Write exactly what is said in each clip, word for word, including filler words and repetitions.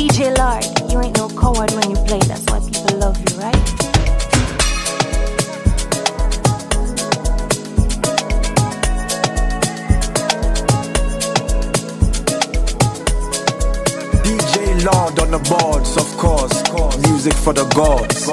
D J Lord, you ain't no coward when you play. That's why people love you, right? D J Lord on the boards, of course. Music for the gods.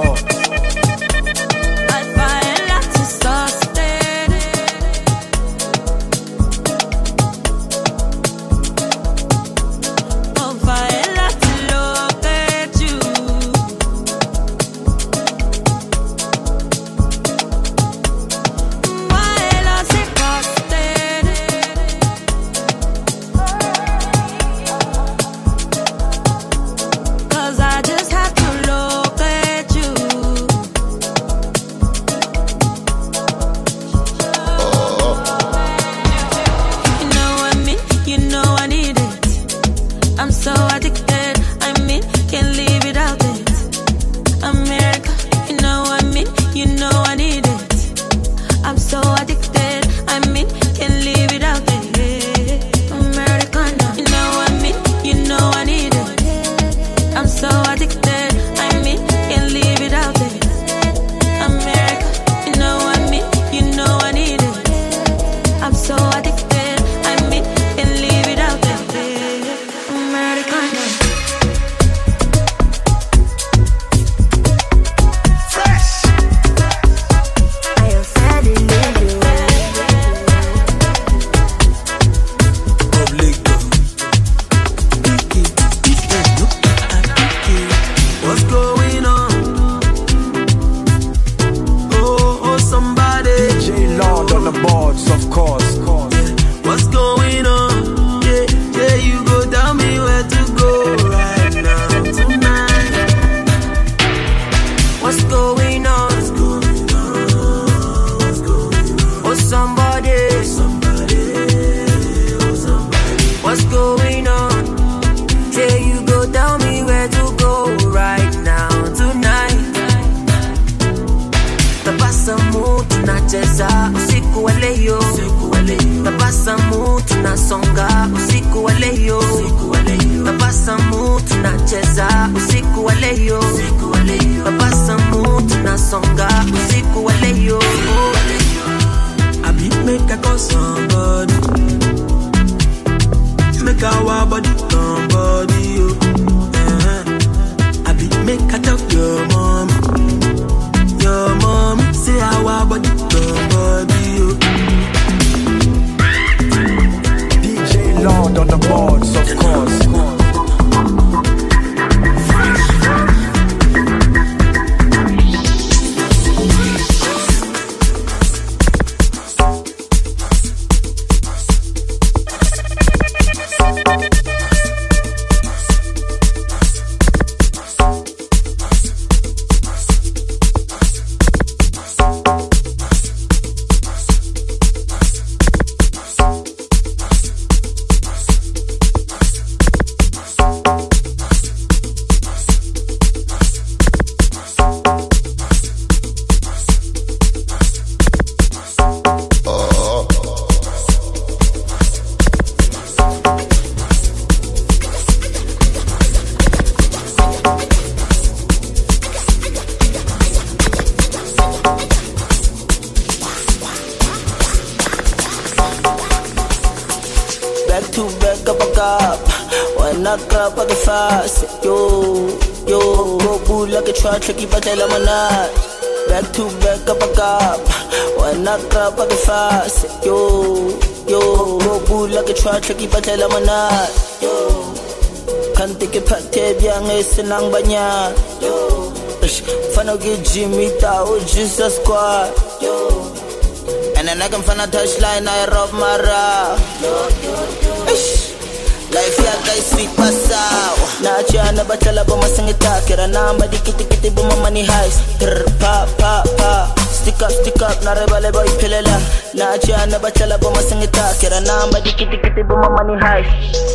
Tricky but tell I'm not back to back up a cop. When I grab up the fast, yo, yo, go good like a try tricky but tell I'm not, yo. Can't take a patte young is an banya, yo. Fano get Jimmy Tao, Jesus squad, yo. And then I can find a touchline, I rob my ra, yo, yo, yo. Life ya kay sweet pasaw. Nacha na batala ba masangita. Kira namba di kiti-kiti bumamani highs. Trr pa pa pa. Stick up, stick up, na rebale boy pilela. Nacha na batala ba masangita. Kira namba di kiti-kiti bumamani highs.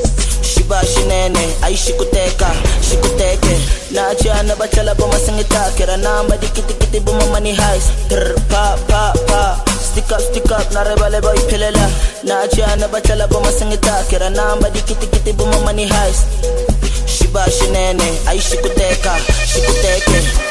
Shiba shinene, ay shikuteka, shikuteke. Nacha na batala ba masangita. Kira namba di kiti-kiti bumamani highs. Trr pa pa pa. Stick up, stick up, na rebale boy pilela. Nacha na batala ba masangita. Kira namba di kiti-kiti bumamani highs. Shiba shinene, shikuteka, shikuteke.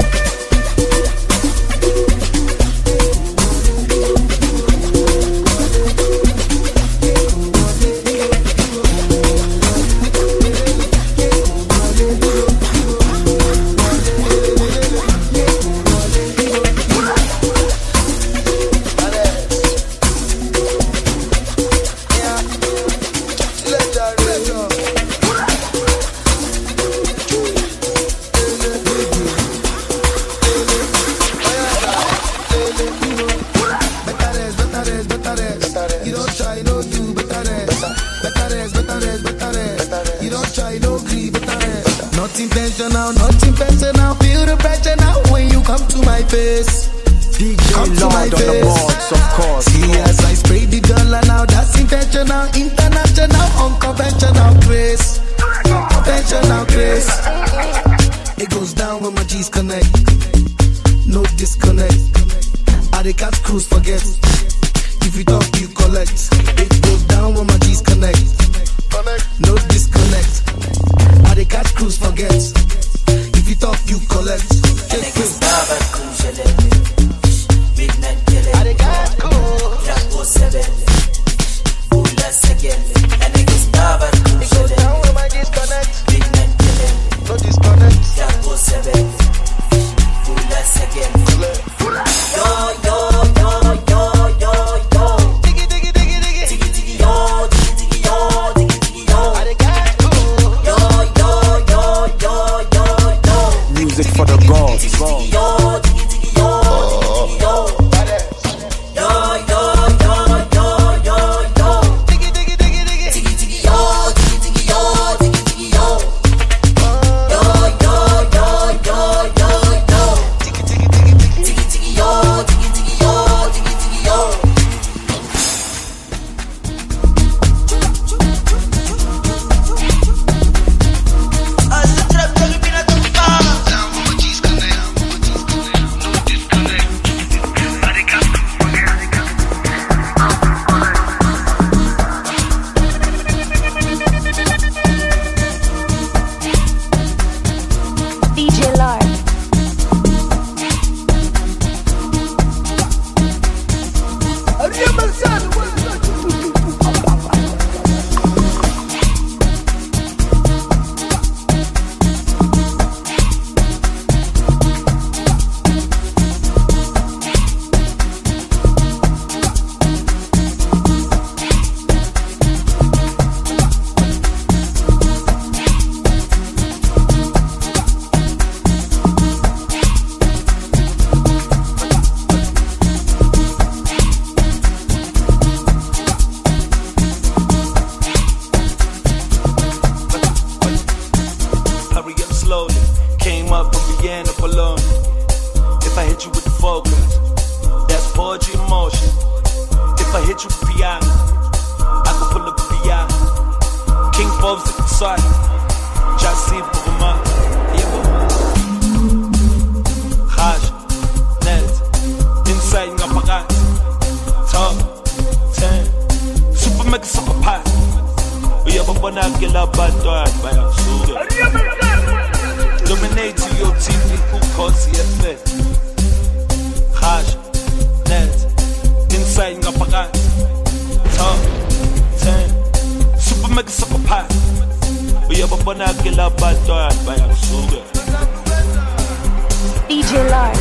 D J Lark.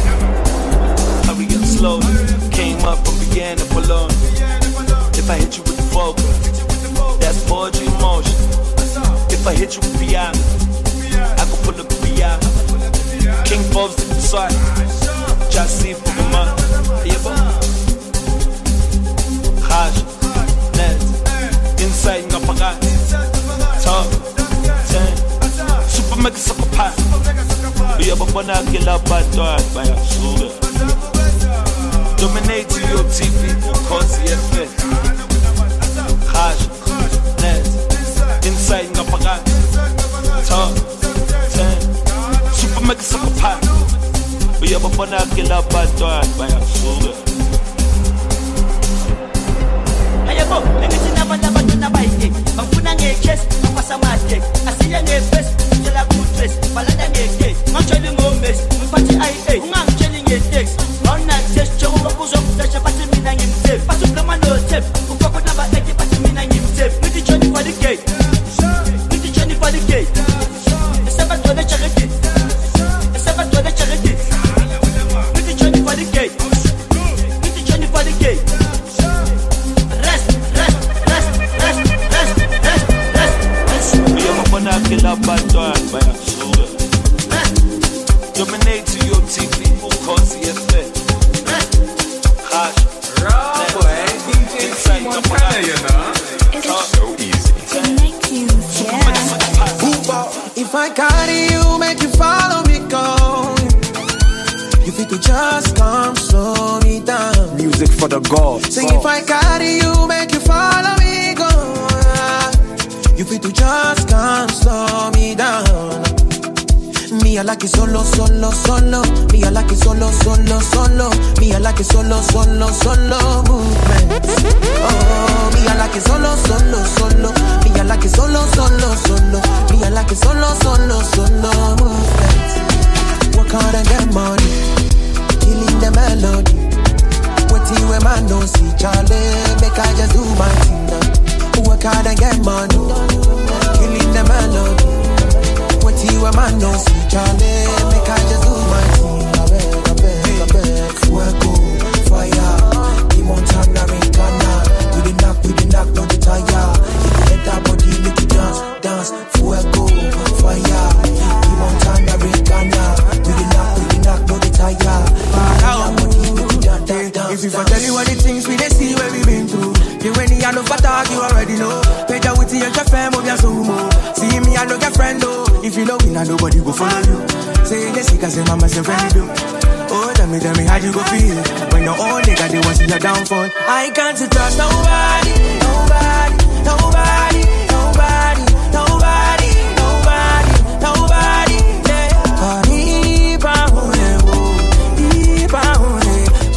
Hurry up slowly. Came up and began to pull on. If I hit you with the vocal, that's poetry in motion. If I hit you with piano, I can pull up the piano. King Bob's at the side. Just see for the month. Hash, net, inside ngapakat. Top ten, super mega sucker pie. Uyababona kila bantwana bayasuka. Dominate your T V, cause F M. Hash, net, inside ngapakat. Top ten, super mega sucker pie. Uyababona kila bantwana bayasuka. Ayabo, ngithi nabantu nabayike. Bafuna ngechest, bafasa market. Asiya ngefest, ngela good dress. Bayasuka. Dominate your T V, Ukosi F M. Hash. Rob, boy, D J Montana, you know. It's so easy. Thank you, yeah. If I carry you, make you follow me, go. You fit to just come slow me down. Music for the gods. Sing if I carry you, make you follow me, go. You fit to just come slow me down. Me, I like it solo, solo, solo. Me, I like it solo, solo, solo. Me, I like it solo, solo, solo movement. Oh, me, I like it solo, solo, solo. Me, I like it solo, solo, solo. Me, I like it solo, solo, solo movement. Work hard and get money, killing the melody. Waiting where man don't see Charlie, make I just do my thing now. Work hard and get money, killing the melody. Waiting where man don't see Charlie, make I just do my thing. I beg, I beg, I beg. Fuego, fire, the Montana Rincana. We the knock, we the knock, not the tire. If you let that body, make you dance, dance. Fuego, fire, the Montana Rincana. We the knock, we the knock, not the tire. If you tell you all the things we they see where we been through. You when you no attack, you already know. Page out with your fam of your sumo. See me, I no get friend though. If you know we not nobody go follow you. Say yes, you can say mama say friend do. Oh, tell me, tell me how you go feel when your own nigga they want to see your downfall. I can't trust nobody, nobody, nobody, nobody, nobody, nobody, nobody. Yeah. Arriba, huevo, arriba, huevo.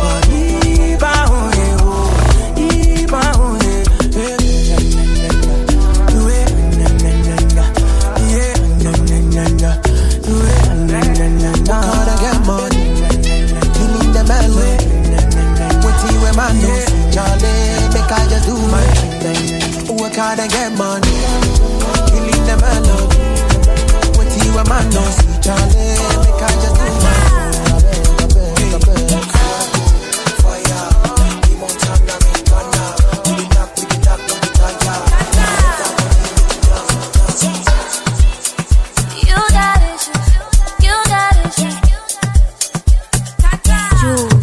Hard and get money, killing the melody. What you a man don't see, Charlie, make I just do my thing. I beg, I beg, I beg. Fire, the Montana Rincana. We the knock, we the knock, not the tire. You got issues, you got issues. Jules,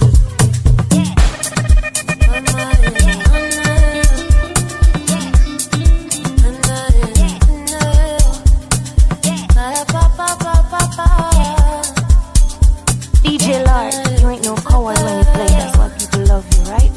D J Lark, you ain't no coward when you play. That's why people love you, right?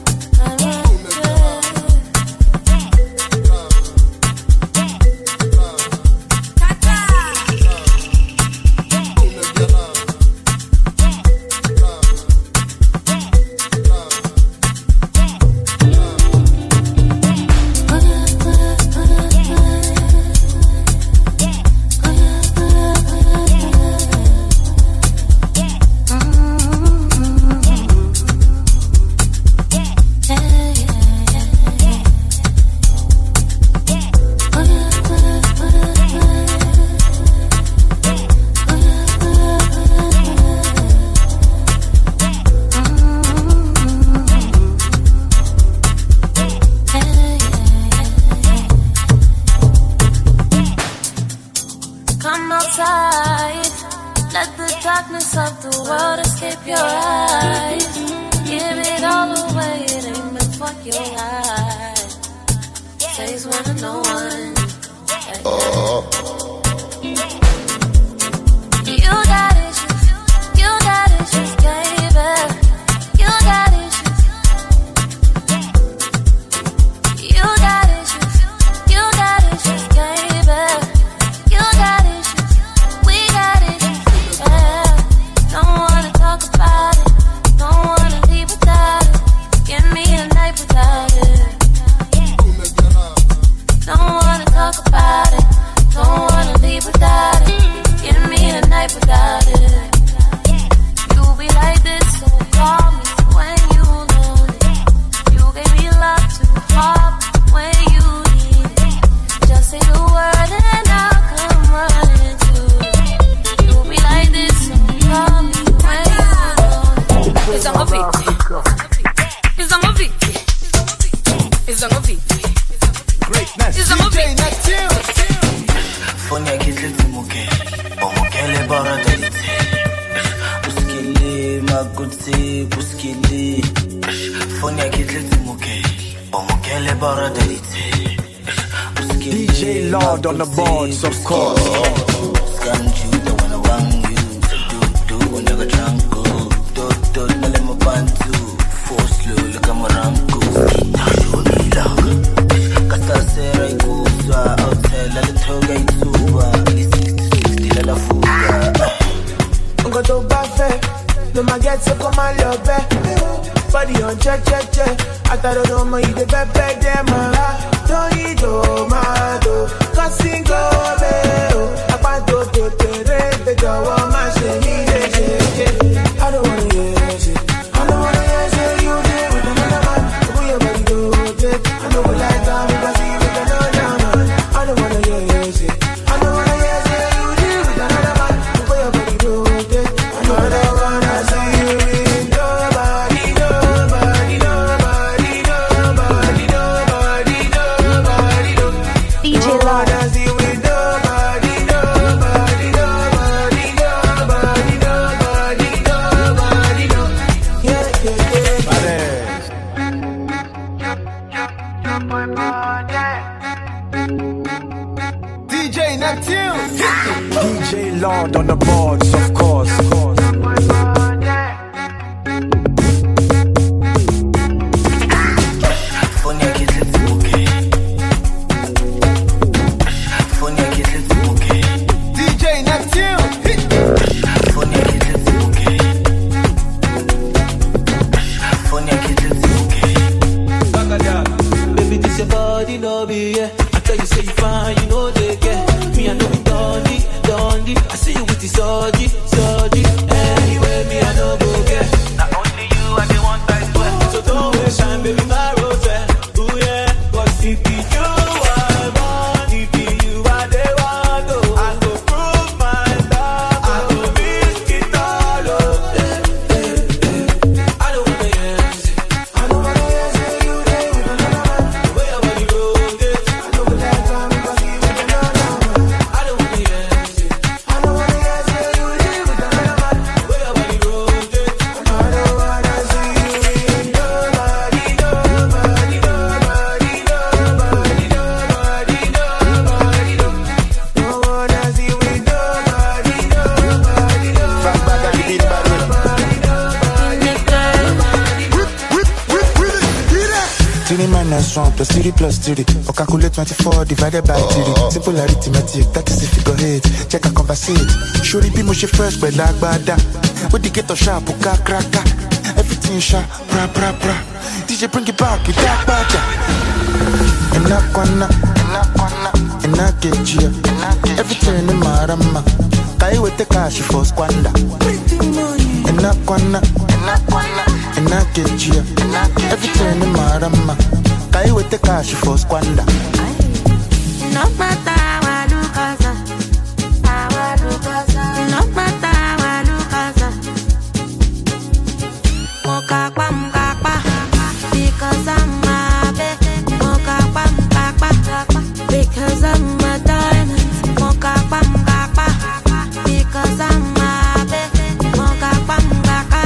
Don't wanna talk about it. Don't botse boskele phone ya ke tletse mokele bo mokele bara delite D J Lord on the boards, of course. Scan you, the one I want you. Do do, never drunk go. Do do, no let me bantu. Force slow, look at my ranko. Show me love. Kasta sera ikusa, outside la litoga ituba. sixty sixty la la fuga. Go to buffet, no my get so come on love it. Body on check check check. I thought I don't know you the pepe dem ma. Don't need tomato, casting go beo. I want to do the the jaw, my shady. I don't wanna hear it. I don't wanna hear you there with another man. We are ready to take. I know we like that because you with another man. I don't wanna hear it. I don't wanna hear you there with another man. We are ready to take. I know I don't wanna see you with nobody, nobody, nobody, nobody, nobody, nobody. D J Lord. D J Neptune. D J Lord on the boards, of course. Plus three plus three, or calculate twenty-four divided by three. Simple arithmetic, that is if you go hit. Check a conversate. Surely be much fresh, but like bada. With the ghetto sharp, uka kraka. Everything sharp, bra bra bra. D J bring it back, it dark bada. And I wanna, and I wanna, and I get you. Everything in my rama. Kai with the cash for squander. And I wanna, and I wanna, and I get you. Everything in my rama. Kai with the cash for squander. No matter what you cause, no matter what you cause. Moka kwa mkapa, because I'm a baby. Moka kwa mkapa, because I'm a diamond. Moka kwa mkapa, because I'm a baby. Moka kwa mkapa.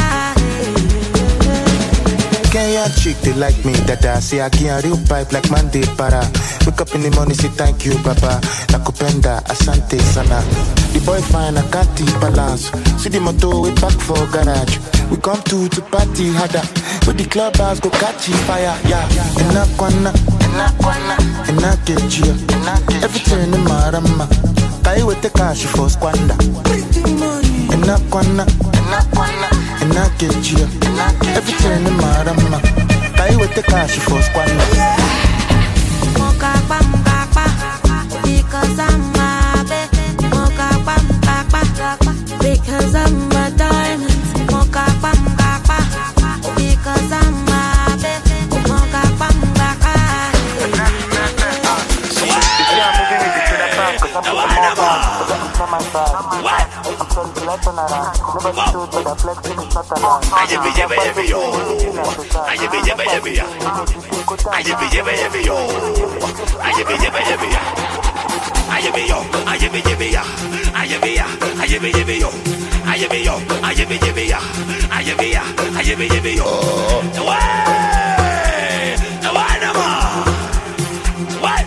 Kenya chick, they like me, that I say I can't real pipe like Monday para. Wake up in the morning, say thank you, Papa. Nakupenda, asante sana. The boy fine, I can't keep balance. See the motor, we back for garage. We come to to party harder. With the clubhouse, go catch fire, yeah. And I wanna, and I wanna, and I get you. Everything in my rama. Kai with the cash for squander. And I wanna, and I wanna, and I get you. Everything in my rama. Kai with the cash for squander. Moka kwa mkapa, because I'm a baby. Moka kwa mkapa, because I'm a diamond. Moka kwa mkapa, because I'm a baby. Moka kwa mkapa. Yeah, I'm moving it to the back, cause I'm putting more back. Cause I'm from my side. I'm from the light on around. Nobody stood but the flexing is not allowed. I be jabba jabba yo. I be jabba jabba yo. I be jabba jabba yo. I be jabba jabba yo. I be yo. I be jabba yo. I be ya. I be jabba yo. I be yo. I be jabba yo. I be ya. Ayebe yebe yo. Why? Why no more? Why?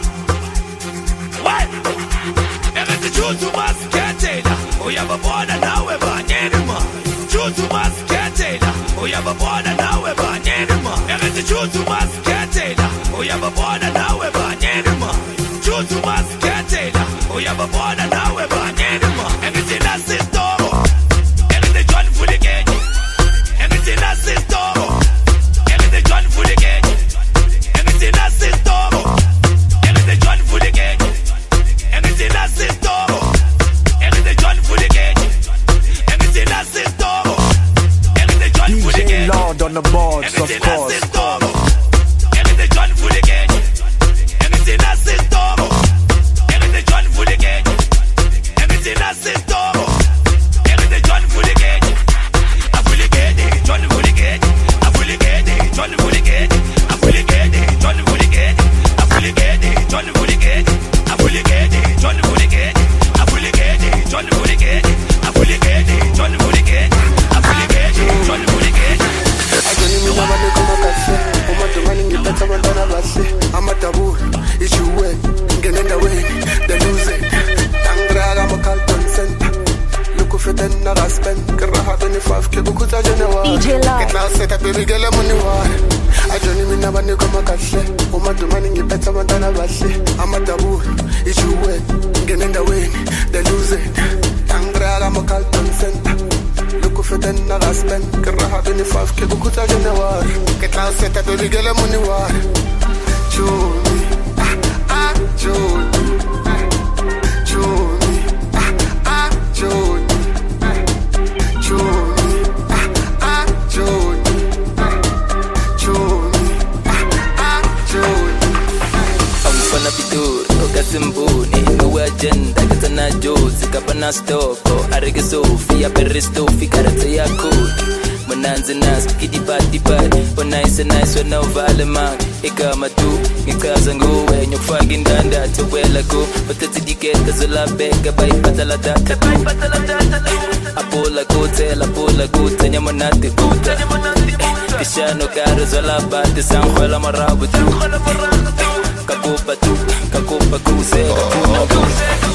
Why? Everything choose to must get it. Oh, you have a border now, ever anymore. Choose to must get it. Oh, you have a border now, ever anymore. Everything choose to must get it. Oh, you have a border now, ever anymore. Choose to must get it. Oh, you have a border now, ever anymore. Everything that's in store. Everything done for the game. Everything that's in store. Everything done for the game. Everything that's in store. Everything done for the game. Everything that's in store. Everything done for the game. Everything that's in store. Everything done for the game. D J Lord on the boards, of course. Everything done for the game. Everything that's in store. Everything done for the game. Everything that's in store. Everything done for the game. I fully get it, done for the game. I fully get it, done for the game. I fully get it, done for the game. I fully get it, done for the game. I fully get it, done for the game. I fully get it, done for the game. I fully get it, done for the game. I fully get it, done for the game. I don't even know what they come up and say. I'm not the man in the better man than I say. I'm a taboo, it's you way. Get in the way, they lose it. Tangra, I'm a Carlton Center. Look for ten I spend. Karaha twenty-five K, go to Genoa. D J Lord. Get now set up, baby girl, I'm on the war. I don't even know what they come up and say. I'm not the man in the better man than I say. I'm a taboo, it's you way. Get in the way, they lose it. Tangra, I'm a Carlton Center. Look for ten I spend. Karaha twenty-five K, go to Genoa. Get now set up, baby girl, I'm on the war. Show me, ah, ah, show me, show me, ah, ah, show me, show me, ah, ah, show me, show me, ah, ah, show me. I'm gonna be good, okay, Simbuni, no agenda, get a na Josie, Capana Stoko, Arige Sophia, Peristofi, Karatea Code. Mananza nas, kitty party party. When nice and nice, when no valema. Ikama tu, Nikaza go, and you're fucking done that to well ago. But the ticket is a la bega by Patalada. Apola Cotel, Apola Gut, and Yamanati Guta. Kishano Garas, a la bat, the San Juela Marabu. Kakopa tu, Kakopa Kuse, Kakuna Kuse.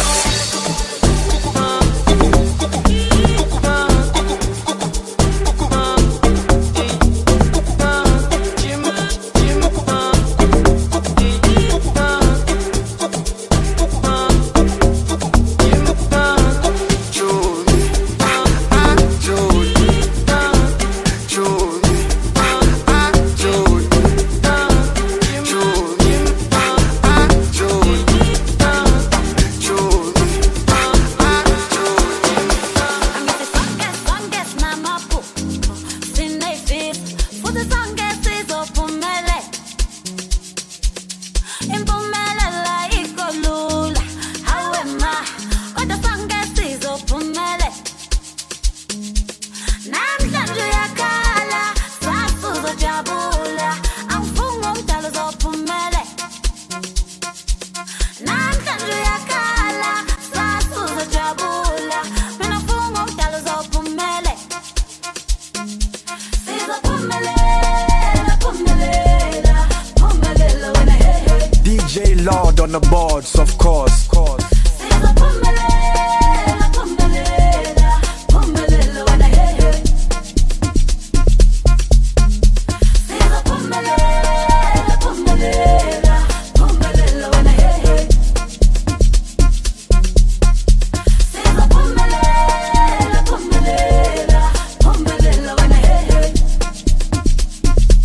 D J Lord on the boards, of course. course.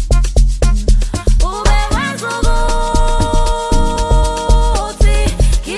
Ube wanzuguthi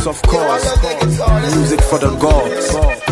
course, of course. Music for the gods.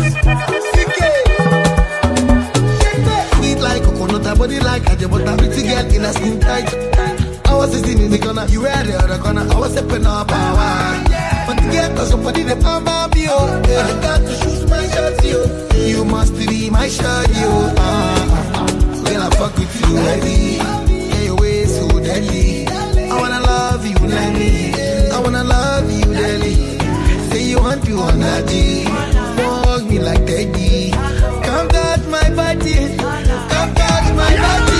Sweet like coconut, body like Aja, but I'm pretty girl in a skin tight. I was sitting in the corner, you were the other corner. I was stepping up power. But the girl got somebody that found my bio. I got to shoot my shot, you. You must be my shot, you. Uh, Girl, I fuck with you, heavy. Yeah, your way so deadly. I wanna love you, let me. I wanna love you, daily. Say you want you on that G. Walk me like daddy. Come touch my body. Come touch my body.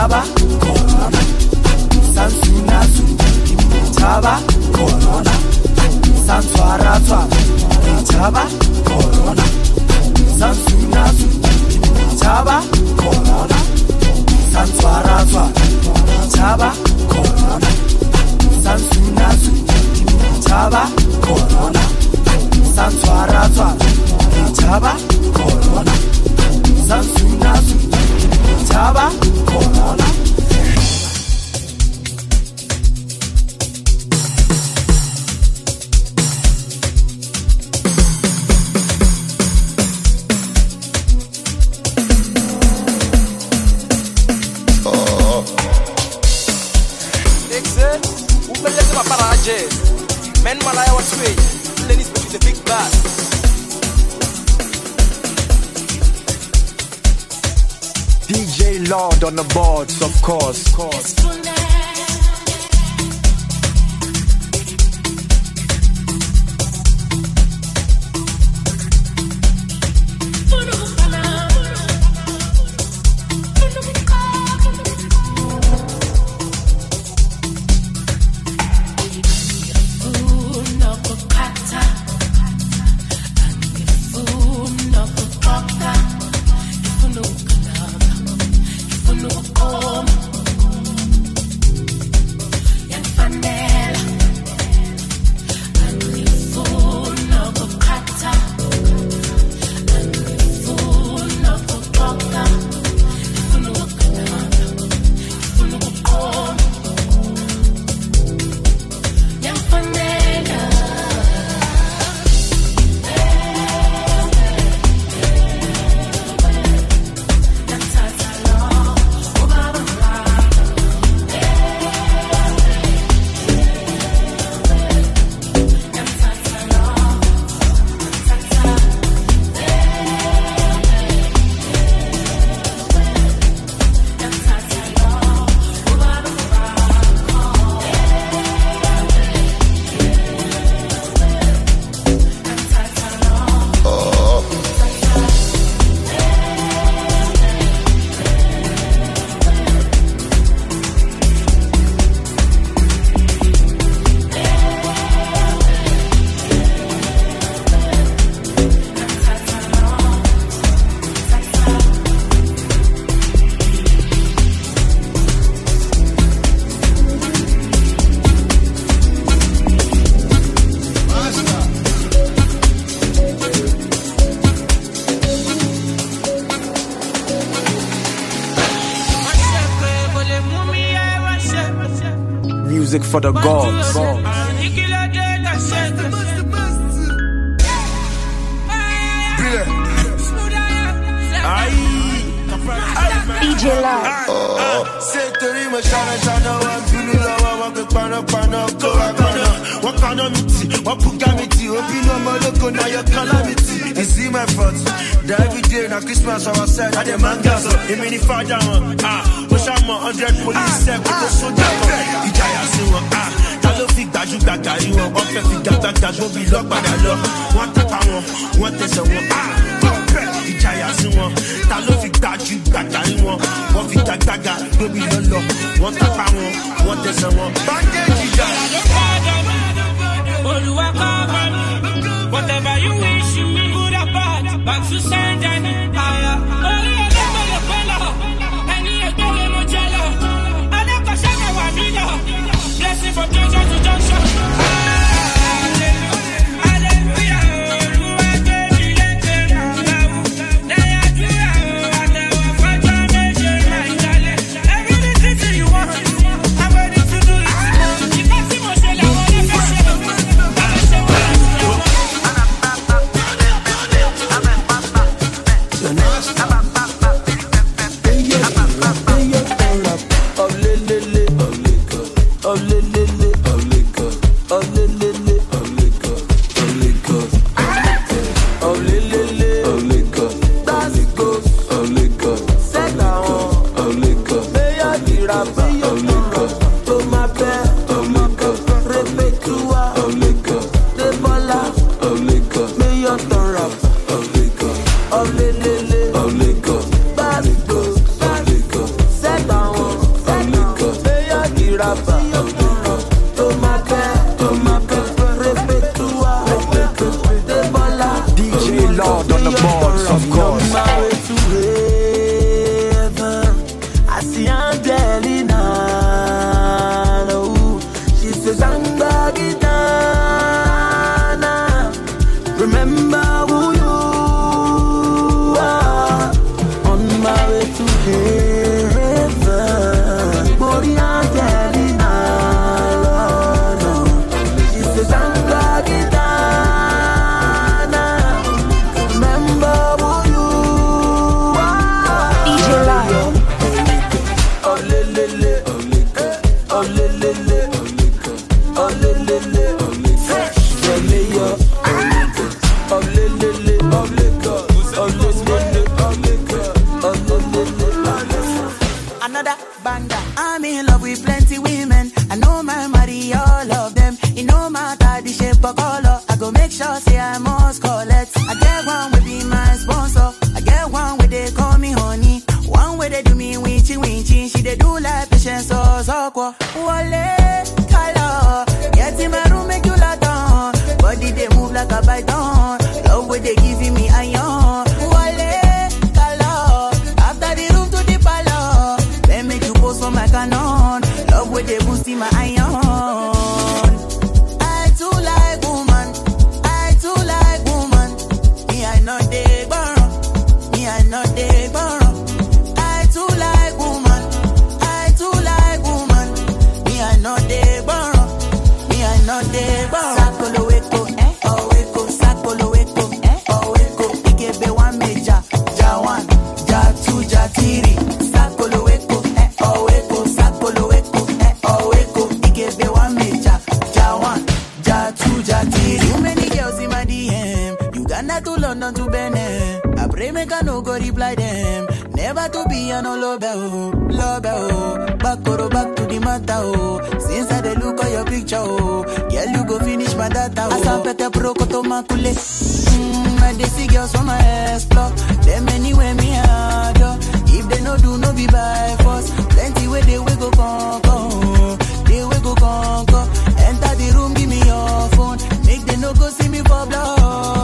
Chaba, Corona, Sansunasu, Chaba, Corona, Sansuaratwa, Chaba, Corona, Sansunasu, Chaba, Corona, Sansuaratwa, Chaba, Corona, Sansunasu, Chaba, Corona, Sansuaratwa, Chaba, Corona, Sansunasu, Chaba, Corona. Men Malaya was way, ladies with the big bass. D J Lord on the boards, of course. Of course. Music for the gods. D J Love. You see my thoughts, that every day now Christmas our side, I demand gas up, you mean if I down, ah, wish I'm a hundred police set with the soldier, you die as you want, ah, that don't think that you got that you want, one perfect that that that won't be locked by the law, one tap I want, one test I want, ah, you die as you want, that don't think that you got that you want, one fit that that that won't be the law, one tap I want, one test I want, bandage you die. Whatever you wish you me, good or bad, back to send and higher. Oh, yeah, never follow. And you don't let no jello. I never shake a wabino. Blessing from junction to junction. Of Angelina. Oh, she says I'm Bagitana. Remember who you are. On my way to heaven. Mori Angelina. She says I'm Bagitana. Remember who you are. D J Live. Oh le le le, oh le le le, oh le le le, fresh, le yo, oh le le le, oh le go, oh le le le, oh le go, oh le le le. Another banger. I'm in love with plenty women. I know my marry all of them. It no matter the shape or color. I go make sure say I must collect. I get one with be my sponsor. I get one where they call me honey. One where they do me winchy winchy. She they do like patience or so. Wale color. Get in my room make you lot on. Body they move like a python. Love where they giving me iron. Wale color. After the room to the palace. Then make you post for my canon. Love where they boosting my iron. I too like woman. I too like woman. Me I know they borrow. Me I know they borrow. I too like woman. I too like woman. Me I know they borrow. Me I know they borrow. Sakolo weko, eh? Oh weko, sakolo weko, eh? Oh weko. Ikebe one meja, ja one, ja two, ja three. Sakolo weko, eh? Oh weko, sakolo weko, eh? Oh weko. Ikebe one meja, ja one, ja two, ja three. Too many girls in my D M. Uganda to London to Benin. I pray make I no go reply them. Never to be an love, love, back or back to the matter, oh. Since I dey look at your picture, oh. Girl, you go finish my data, oh. Asapete proko to makule. Mmm, I dey see girls from my explore. Them anywhere me adore. If they no do, no be by force. Plenty way they we go conquer. They we go conquer. Enter the room, give me your phone. Make they no go see me for blood.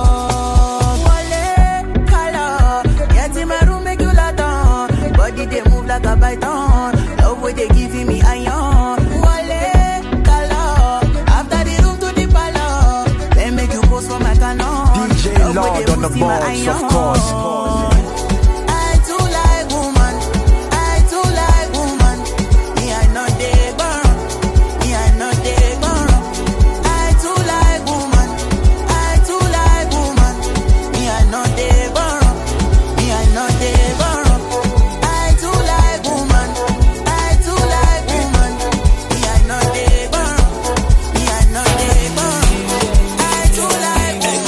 Wale color. Get in my room, make you lot on. Body they move like a python. Love way they giving me iron. Wale color. After the room to the palace. Then make you post for my canon. D J Lord on the balls, of course. I too like woman. I too like woman. Me I know they borrow. Me I know they borrow. I too like woman. I too like woman. Me I know they borrow. Me I know they borrow. I too like woman. I too like woman. Me I know they borrow. Me I know they borrow. I too like woman.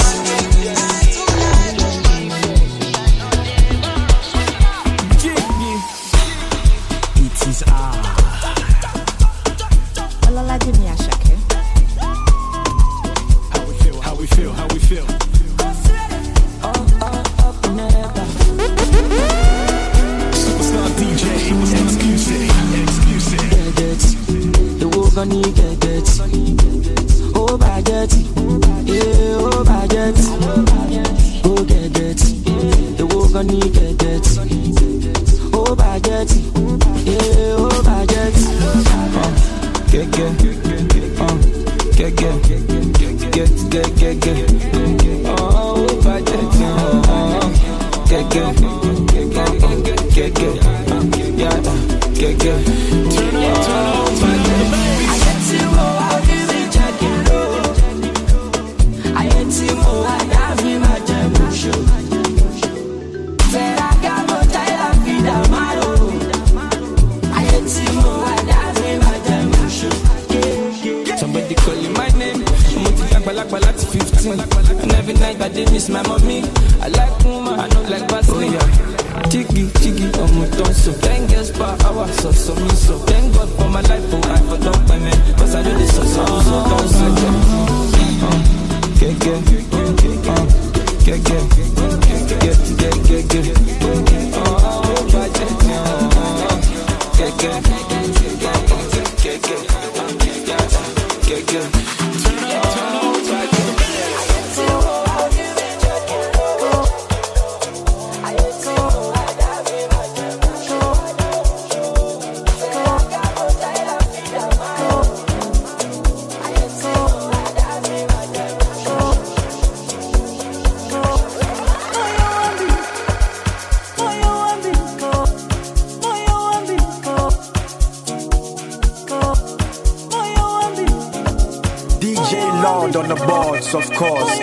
It is I. Olala Jimmy Ashake. How we feel, how we feel, how we feel. Superstar D J, exclusive, exclusive. Get it, the work on you get it. Oh, baguette, yeah, oh, baguette. Go get it, the work on you get it. Oh, baguette, yeah, oh, baguette. Uh, get, get, uh, get, get, get, get, get, get. Oh, baguette, uh, get, get, get, get, get, yeah, get, get. Turn on, turn on, baguette. I get you, oh, I'll give it jack and roll. I get you, oh, I have you, my jam show. Ferragamo, Tyler, Vida, Maro. I get you, oh, I have you, my jam show. Somebody calling my name. I'm like Balak fifteen. And every night I did miss my mommy. I like woman, I know like Vaseline. Oh yeah. Chiggy, chiggy, on my tonso. Ten girls per hour, so, so, me, so. Thank God for my life, oh, I forgot my man. Cause I do this so, so, so, so, so. Get, get, get, get, get, get, get, get, get. Oh, budget, get, get, get, get, get, get, get. Lord on the boards, of course.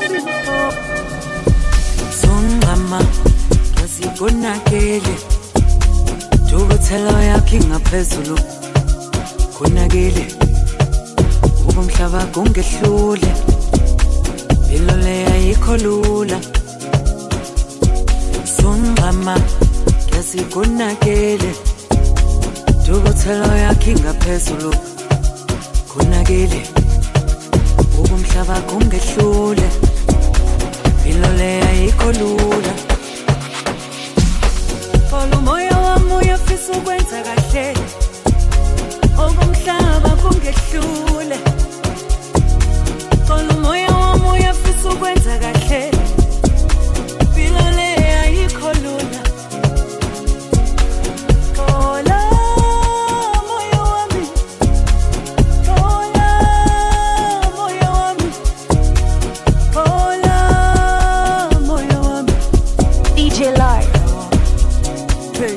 Sungama, asikonakele. Tukuthela yakhe ngaphezulu. Konakele. Ubumhlaba kungehlule. Impilo le ayikho lula. Sungama, asikonakele. Tukuthela yakhe ngaphezulu. Konakele. Ubumhlaba kungehlule. Impilo le ayikho lula. Folo moya wami uyafisa ukwenza kahle. Ubumhlaba kungehlule. Folo moya wami uyafisa ukwenza kahle. Impilo le ayikho lula. Kola moya wami. Kola moya wami. Kola moya wami. D J Lord. Hey.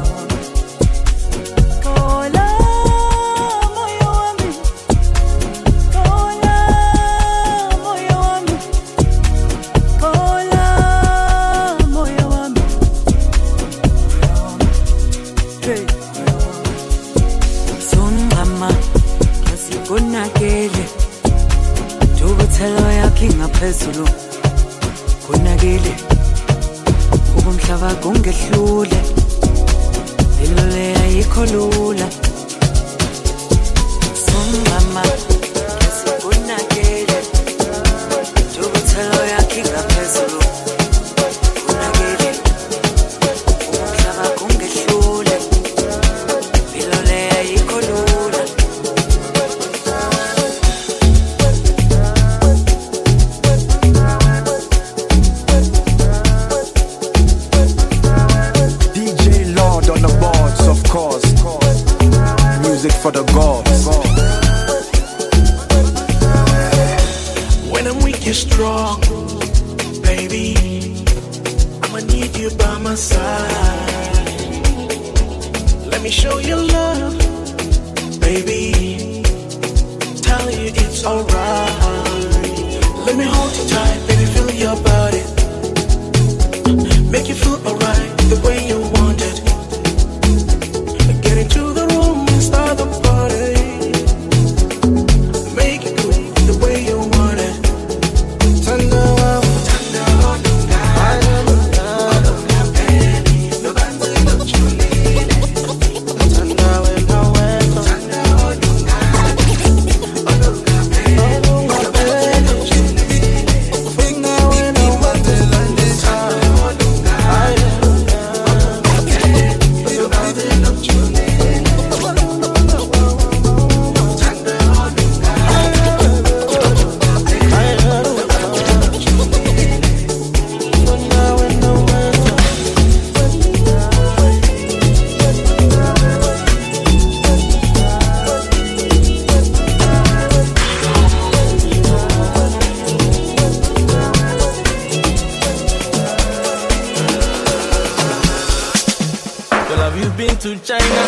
Kola moya wami. Kola moya wami. Kola moya wami. Hey. Sungama, asikonakele. Tukuthela yakhe ngaphezulu. Konakele. Ubumhlaba kungehlule. Impilo le ayikho lula. Sungama, asikonakele. Tukuthela yakhe ngaphezulu. Konakele. Ubumhlaba kungehlule. Impilo le ayikho lula. D J Lord on the boards, of course. Music for the gods. When I'm weak, you're strong, baby. I'ma need you by my side. Let me show you love, baby. Tell you it's alright. Let me hold you tight, baby. Feel your body. Make you feel alright the way you want it. Get into the room and start the party. Make it cool the way you want it. Turn up, turn up, I don't know, nobody loves you. Turn up and no way, turn up, I don't know, finger when I want to land this time. Girl, have you been to China?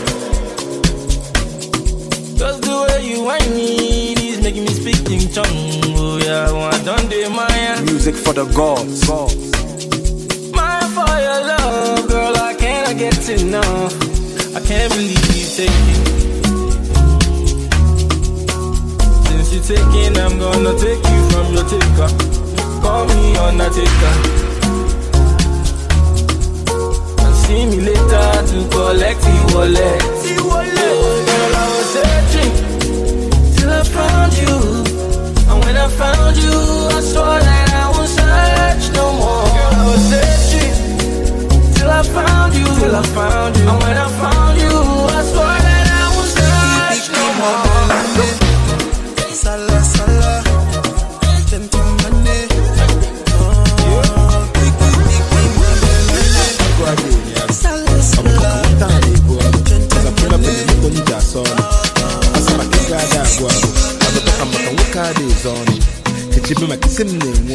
Just the way you whine me, it is making me speak in tongue. Oh yeah, I done the Maya. Music for the gods. My for your love, girl, I cannot get enough. I can't believe you taking. Since you're taking, I'm gonna take you from your taker. Call me Undertaker. See me later to collect the wallet. Oh, girl, I was searching till I found you. And when I found you, I saw that I won't search no more. Girl, I was searching till I found you. Till I found you. And when I found you, I saw that I won't search no more. Sala, sala, tempo money.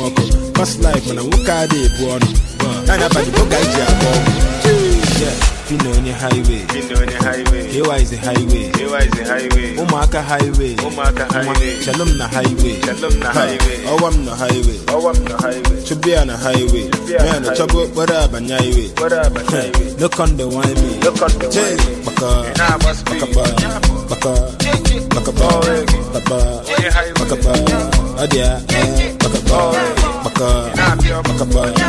Fast life, man, I work hard, boy. And I buy the book, I Fino on the highway. Fino on the highway. Here is the highway. Here is the highway. Umaka highway. Umaka highway. Shalom na highway. Shalom na highway. Owam na highway. Owam na highway. Chubia na highway. Man, the trouble, what up and highway. What up and highway. Look on the wine me. Look on the wine me. Baka. Baka. Baka. Baka. Baka. Baka. Adia. Baka. Baka. Baka.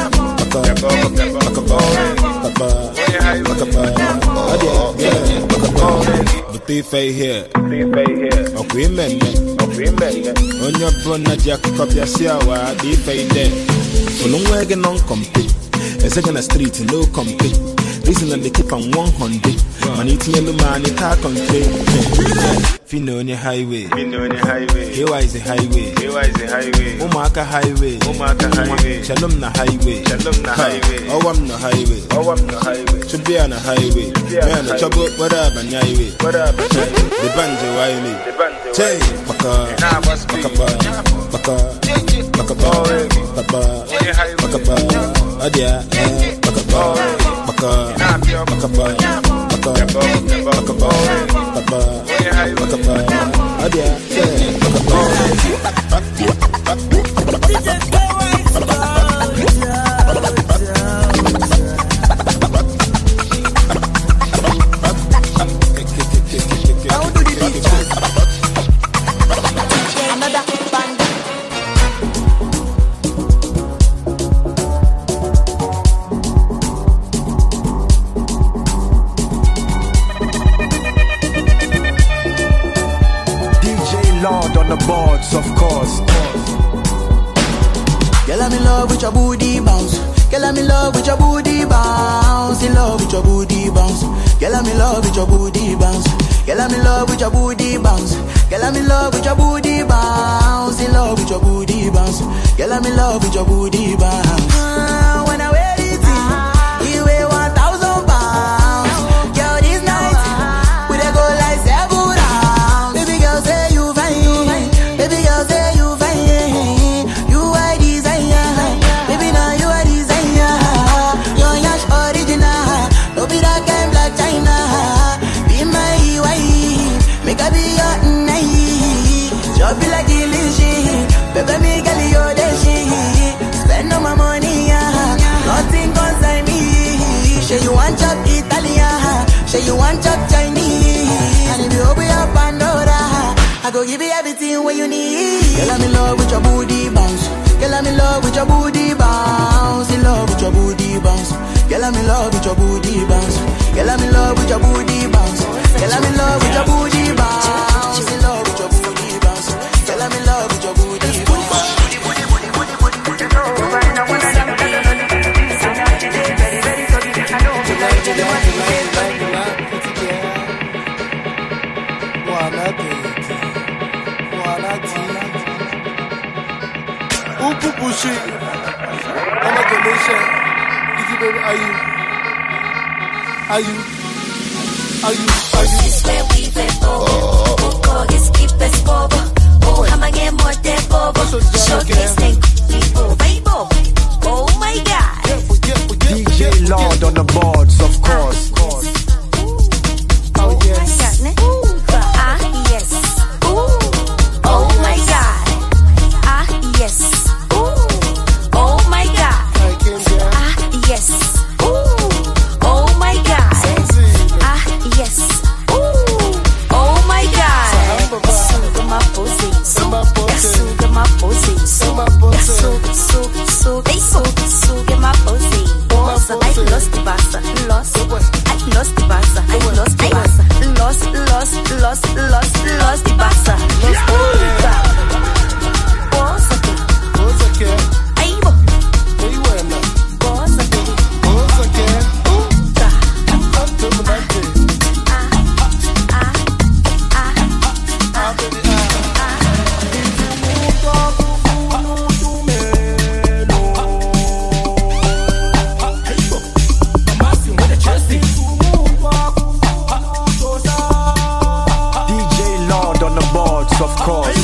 Buti fay here, okwi mende, okwi mende. Onyo brona jack kopya siawa di fay there. Fulungwege non compete, ezega na street no compete. Reason that they keep on one hundred. Maniti yellow man it talk on trade. Fino on the highway. Fino on the highway. Here is the highway. Here is the highway. Umaka highway. Umaka highway. Shalom na highway. Shalom na highway. Owam na highway. Owam na highway. Chubia na highway. Man, the trouble, what up and highway. What up and highway. The banje wiley. The banje wiley. Baka. Baka. Baka. Baka. Baka. Baka. Adia. Baka. Baka. Baka. Lord on the boards, of course. Girl, I'm in love with your booty bounce. Girl, I'm in love with your booty bounce. In love with your booty bounce. Girl, I'm in love with your booty bounce. Girl, I'm in love with your booty bounce. Girl, I'm in love with your booty bounce. In love with your booty bounce. Girl, I'm in love with your booty bounce. Uh, when I wear it, you weigh one thousand pounds. Girl, this night we dey go like seven rounds. Baby girl, say you fine. Baby girl, say you fine. You are desire. Baby, now you are desire. Your yash original. No be that kind black China. Be my wife. Make I be your night. Just be like delicious. Baby, me girl, you're the shit. Spend all my money, yeah. Nothing concern me. Say you want chop Italian. Say you want chop Chinese. And if you open your Pandora, I go give you everything what you need. Girl, I'm in love with your booty bounce. Girl, I'm in love with your booty bounce. In love with your booty bounce. Girl, I'm in love with your booty bounce. Girl, I'm in love with your booty bounce. Girl, I'm in love with your booty bounce. In love with your booty bounce. Girl, I'm in love with your booty bounce. Upu pushi, I'm a donation. Digi baby, are you? Are you? Are you? Are you? This where we went over. Uko esquipe bobo. Oh, hamage morte bobo. Showcase thing. Vibo. Oh my God. D J Lord on the boards, of course. Oh yes. Ah yes. Ooh. Oh my God. Ah yes. Ooh. Oh my God. Ah yes. Ooh. Oh my God. Ah yes. Ooh. Oh my God. Suga my pussy. Suga my pussy. Suga suga suga suga suga my pussy. Bossa, I lost the bassa. Lost. I lost the bassa. I lost the bassa. Lost, lost, lost, lost, lost the bassa. Lost the Bossa, Bossa que? Aí, bo. Aí, ué, Bossa, baby. Bossa que? Tá. Todo mundo aqui. Ah, ah, ah, ah, baby, D J Lord on the boards, of course.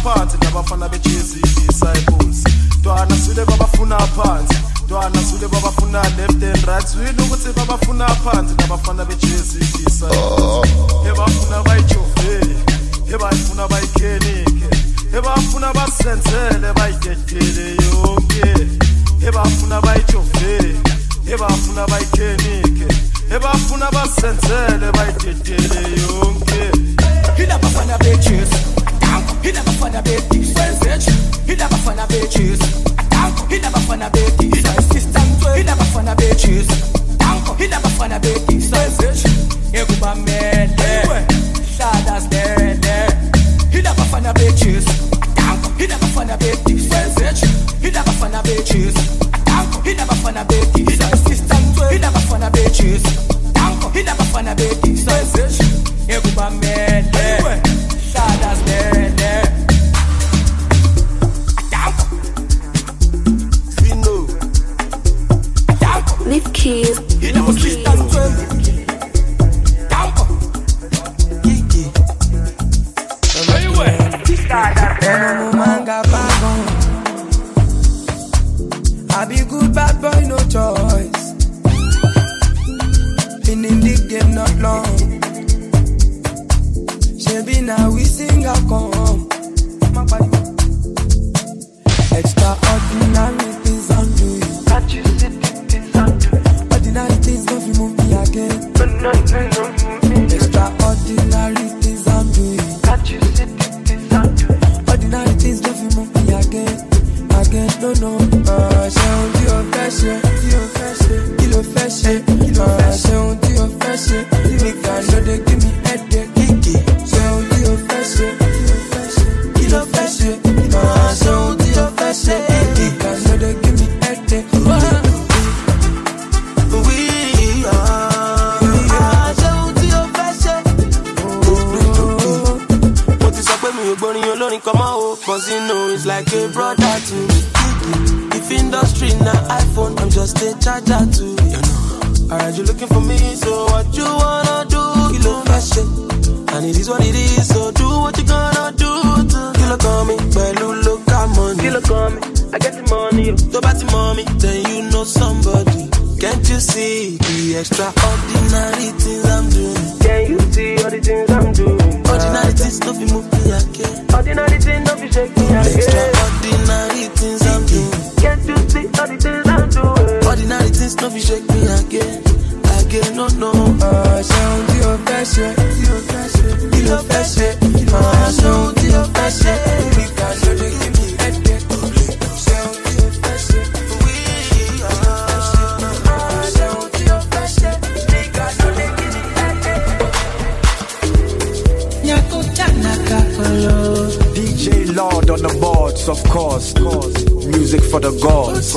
phansi nabafana bejezi disciples Dwana sule babafuna phansi Dwana sule babafuna left and right Swile ukuthi babafuna phansi nabafana bejezi disciples Hebafuna bayijove Hebafuna bayikhenike Hebafuna basenzele bayidedele yonke Hebafuna bayijove Hebafuna bayikhenike Hebafuna basenzele bayidedele yonke He never find a bitches. He never find a bitches. He never find a bitches. He never find a bitches. He never find a bitches. He never find a bitches. Everybody man there. Shadas there there. He never find a bitches. He never find a bitches. He never find a bitches. He never find a bitches. He never find a bitches. He never find a bitches. Everybody man there. Shadas there there. Leave keys. He never sleep down twelve. I be good bad boy, no choice. Been in the game not long. Shebi now we sing a come. Extraordinary things I'm doing. Can't you see the things I'm doing? Ordinary things don't you move me again. But no, no, no, extraordinary things I'm doing. Can't you see the things I'm doing? Ordinary things don't you move me again. Again, no, no. Uh, ṣe ohun tí o fẹ́ ṣe, tí o fẹ́ ṣe, kí ló fẹ́ ṣe, kí ló fẹ́ ṣe ohun tí o fẹ́ ṣe. Nigga no dey give me headache, kiki. Ṣe ohun tí o fẹ́ ṣe, tí o fẹ́ ṣe, kí ló fẹ́ ṣe. Uh, ṣe ohun tí o fẹ́ ṣe, nigga no dey give me headache. We are. Ṣe ohun tí o fẹ́ ṣe. Mo ti sọ pé mi ò gbórin olórin kan mọ́ o, cause you know it's like a brother to me. If industry na iPhone, I'm just a charger to you know. Alright, you looking for me, so what you wanna do? Kilo fashion, and it is what it is. So do what you gonna do to Kilo call me, Belu look at money. Kilo call me, I get the money. Go back to mommy, then you know somebody. Can't you see the extraordinary things I'm doing? Can you see all the things I'm doing? Ordinary things don't be move me again. Ordinary things don't be shake me again. Extraordinary things I'm doing. Can't you see all the things I'm doing? Ordinary things don't be shake me again. Again, no, no. Uh, ṣe ohun tí o fẹ́ ṣe, tí o fẹ́ ṣe, kí ló fẹ́ ṣe. Uh, ṣe ohun tí o fẹ́ ṣe, nigga no dey give me headache. Ṣe ohun tí o fẹ́ ṣe. Ṣe ohun tí o fẹ́ ṣe, nigga no dey give me headache. Nyakutana kakolo. D J Lord on the boards, of course. Music for the gods.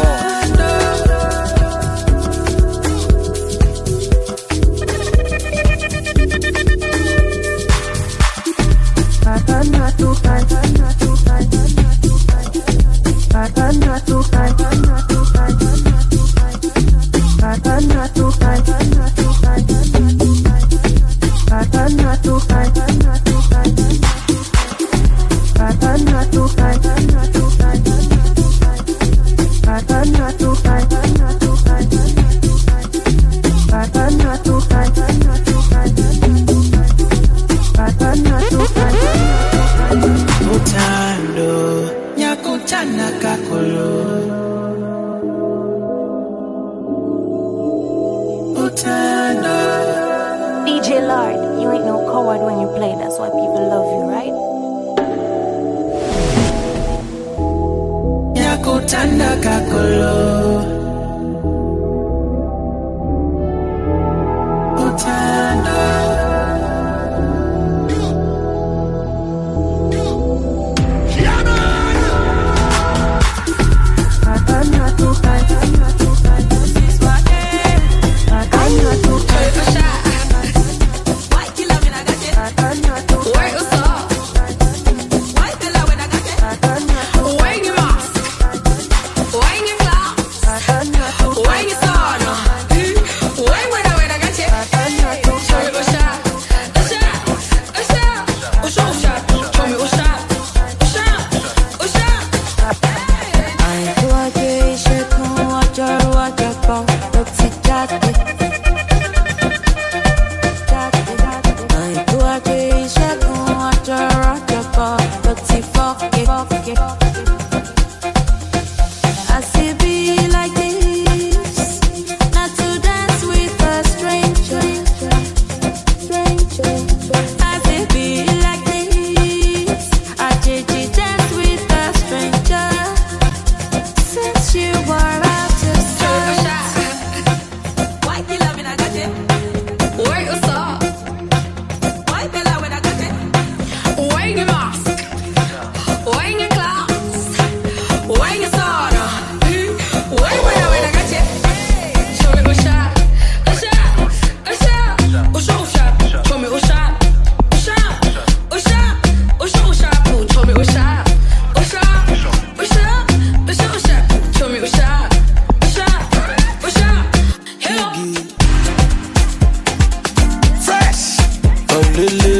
D J Lord, you ain't no coward when you play. That's why people love you, right? Nyakutanda kakolo. Utanda. Where you you were out to start. Why you loving I got it? Where you saw? Why you loving I got it? Where you mask? Where you class? Where you saw? Where you loving I got it? Show me what's up. What's up? What's up? What's up? What's up? Show me what's up. What's up? What's up? What's up? What's up? Show me what's up. What's up? What's up? What's up? What's up? Show me what's up. What's up? What's up? Hello. Fresh. Oh, Lily.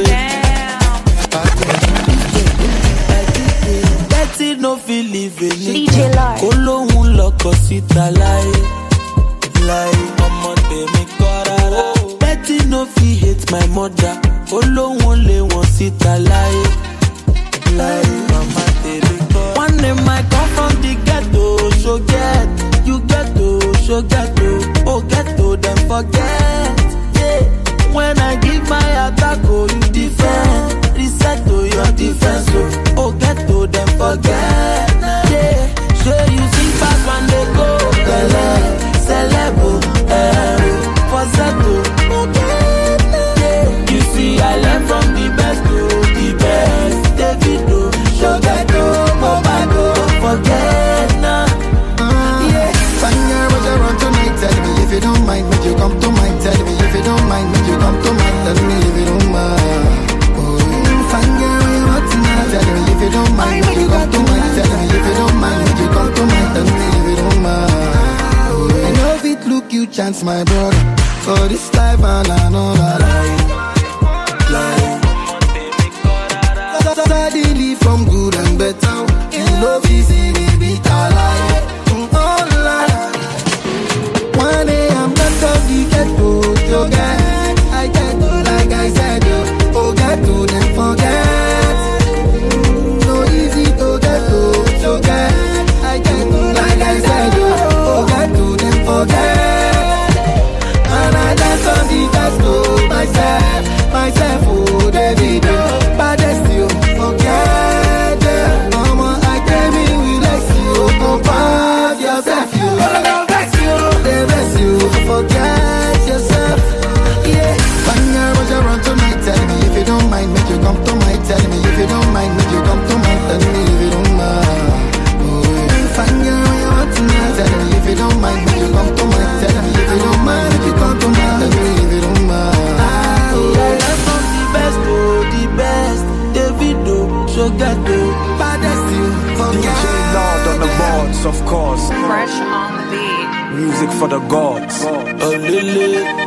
Betty no feel living. D J Lord. Kólohun lọkọ síta láyé. Láyé ọmọ tèmi kọ́ rárá. Betty no fit hate my mother. Kólohun lé wọn síta láyé. Láyé ọmọ tèmi kọ́. One day might come from the ghetto. So get, you ghetto, so ghetto. Oh ghetto, then forget. Yeah. When I give my attack, oh you defend. Reset to your defense, oh, oh ghetto, then forget. Yeah. Sure you see fast when they go. Bele, celebo, eh, for settle. Yeah. You see I learn from the best to the best. Davido, show ghetto, Bobado, don't forget now. Yeah, Fanya, what you run tonight? Tell me if you don't mind, make you come to mind. Tell me if you don't mind, make you come to mind. Tell me if you don't mind. Oh, Fanya, what you want tonight? Tell me if you don't mind, make you come to mind. Tell me if you don't mind, make you come to mind. Tell me if you don't mind. Oh, I know if it look you chance, my brother. For this life and another life. Life. Suddenly from good and better. You know easy, we beat our life. One day I'm not gonna be ghetto, so get I get to like I said, yo. Oh, get to then forget. No easy to get to, so get I get to like I said, yo. Oh, get to then forget. And I dance on the best to myself, myself, oh, David, but I still forget. Mama, I came in with like you, compare yourself, you. Forget yourself, yeah. Fanya, what you run tonight? Tell me if you don't mind, make you come to mind. Tell me if you don't mind, make you come to mind. Tell me if you don't mind. Oh, yeah. Fanya, what you want tonight? Tell me if you don't mind, make you come to mind. Tell me if you don't mind, make you come to mind. Tell me if you don't mind. Oh, I learn from the best, oh, the best. Davido, so ghetto, but I still forget. D J Lord on the boards, of course. Fresh on the beat. Music for the gods. Oh, Lily.